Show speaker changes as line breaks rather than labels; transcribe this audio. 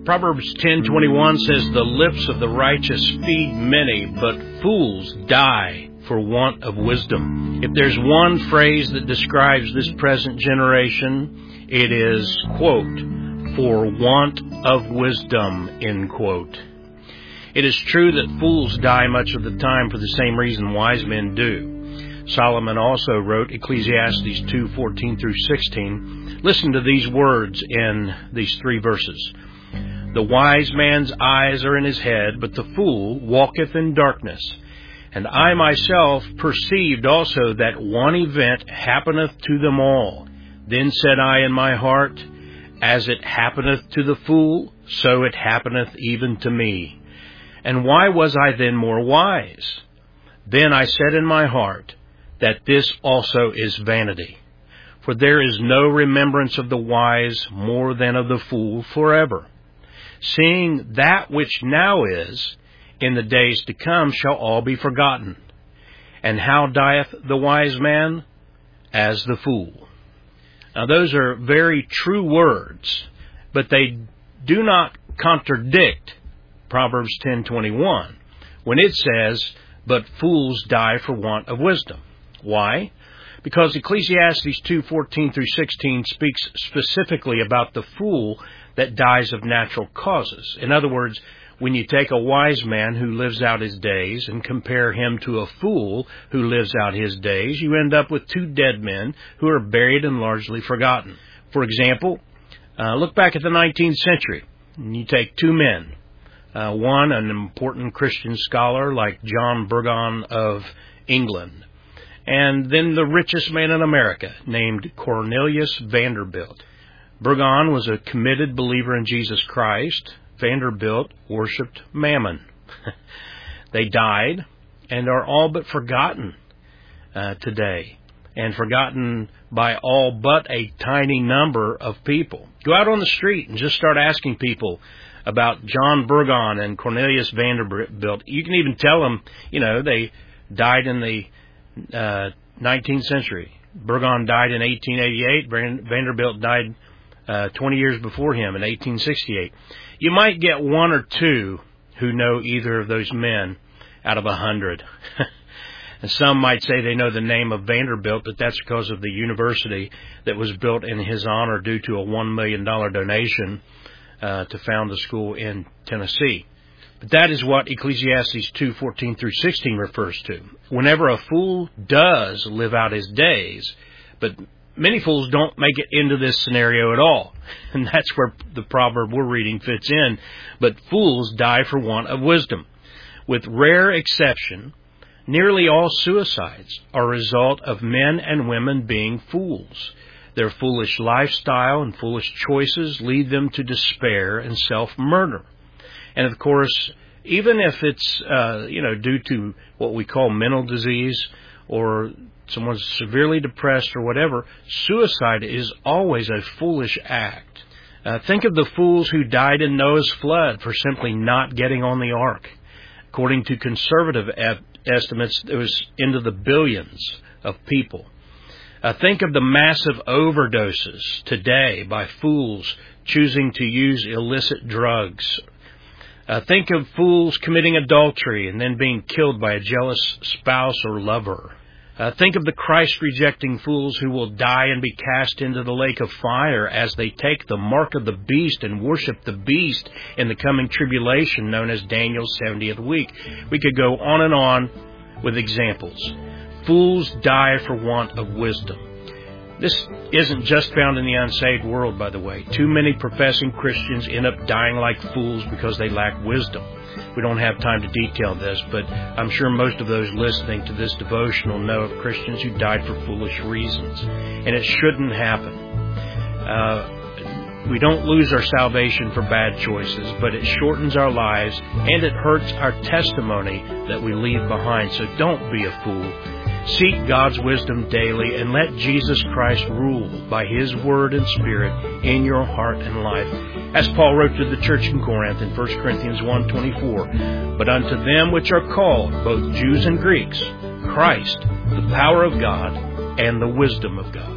Proverbs 10:21 says, "The lips of the righteous feed many, but fools die for want of wisdom." If there's one phrase that describes this present generation, it is, quote, "for want of wisdom," end quote. It is true that fools die much of the time for the same reason wise men do. Solomon also wrote Ecclesiastes 2:14 through 16. Listen to these words in these 3 verses. "The wise man's eyes are in his head, but the fool walketh in darkness. And I myself perceived also that one event happeneth to them all. Then said I in my heart, As it happeneth to the fool, so it happeneth even to me. And why was I then more wise? Then I said in my heart, that this also is vanity. For there is no remembrance of the wise more than of the fool forever. Seeing that which now is, in the days to come shall all be forgotten. And how dieth the wise man? As the fool." Now those are very true words, but they do not contradict Proverbs 10:21 when it says, "But fools die for want of wisdom." Why? Because Ecclesiastes 2:14 through 16 speaks specifically about the fool that dies of natural causes. In other words, when you take a wise man who lives out his days and compare him to a fool who lives out his days, you end up with 2 dead men who are buried and largely forgotten. For example, look back at the 19th century. And you take 2 men. One, an important Christian scholar like John Burgon of England. And then the richest man in America, named Cornelius Vanderbilt. Burgon was a committed believer in Jesus Christ. Vanderbilt worshipped Mammon. They died and are all but forgotten today, and forgotten by all but a tiny number of people. Go out on the street and just start asking people about John Burgon and Cornelius Vanderbilt. You can even tell them, they died in the 19th century. Burgon died in 1888. Vanderbilt died 20 years before him in 1868. You might get 1 or 2 who know either of those men out of 100. And some might say they know the name of Vanderbilt, but that's because of the university that was built in his honor due to a $1 million donation to found the school in Tennessee. But that is what Ecclesiastes 2:14 through 16 refers to. Whenever a fool does live out his days, but many fools don't make it into this scenario at all. And that's where the proverb we're reading fits in. But fools die for want of wisdom. With rare exception, nearly all suicides are a result of men and women being fools. Their foolish lifestyle and foolish choices lead them to despair and self-murder. And of course, even if it's, due to what we call mental disease or someone's severely depressed or whatever, suicide is always a foolish act. Think of the fools who died in Noah's flood for simply not getting on the ark. According to conservative estimates, it was into the billions of people. Think of the massive overdoses today by fools choosing to use illicit drugs. Think of fools committing adultery and then being killed by a jealous spouse or lover. Think of the Christ-rejecting fools who will die and be cast into the lake of fire as they take the mark of the beast and worship the beast in the coming tribulation known as Daniel's 70th week. We could go on and on with examples. Fools die for want of wisdom. This isn't just found in the unsaved world, by the way. Too many professing Christians end up dying like fools because they lack wisdom. We don't have time to detail this, but I'm sure most of those listening to this devotional know of Christians who died for foolish reasons. And it shouldn't happen. We don't lose our salvation for bad choices, but it shortens our lives and it hurts our testimony that we leave behind. So don't be a fool. Seek God's wisdom daily and let Jesus Christ rule by His Word and Spirit in your heart and life. As Paul wrote to the church in Corinth in 1 Corinthians 1:24, "But unto them which are called, both Jews and Greeks, Christ, the power of God and the wisdom of God."